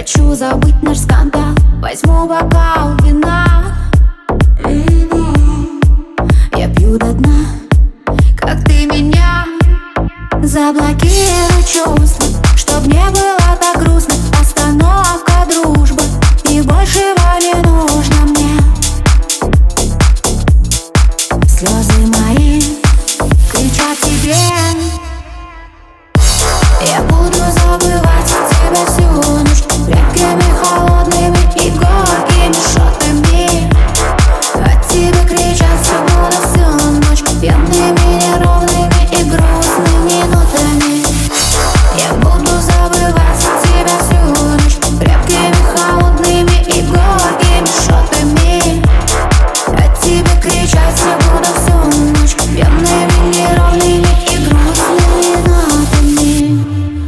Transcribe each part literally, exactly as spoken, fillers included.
Хочу забыть наш скандал, возьму бокал вина. Я пью до дна, как ты меня. Заблокируй чувства, чтоб не было так грустно. Остановка дружбы, и большего не нужно мне. Слезы мои кричат тебе. Я буду забывать тебя всю ночь крепкими, холодными и горькими шотами. От тебя кричат все буду всю ночь пьяными, неровными и грустными минутами. Я буду забывать тебя всю ночь крепкими, холодными и горькими шотами. От тебя кричат все буду всю ночь пьяными, неровными и грустными минутами.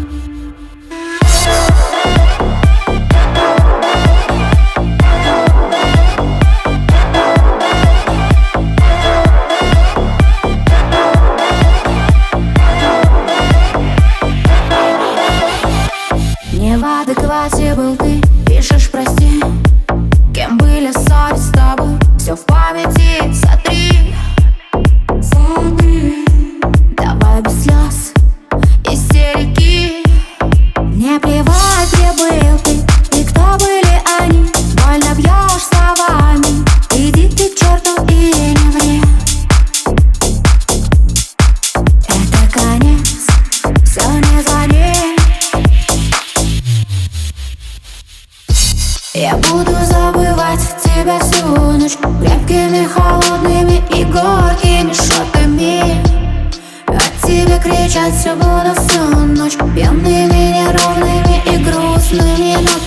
Не в адеквате был ты, пишешь прости. Кем были ссоры с тобой, все в памяти сотри. Сотри. Давай без слез, истерики. Не плевать, где был ты и кто были они. Больно бьешь словами, иди ты к черту и не ври. Это конец, все не звони. Я буду забывать тебя всю ночь крепкими, холодными и горькими шотами. От тебя кричать все буду всю ночь пьяными, неровными и грустными минутами.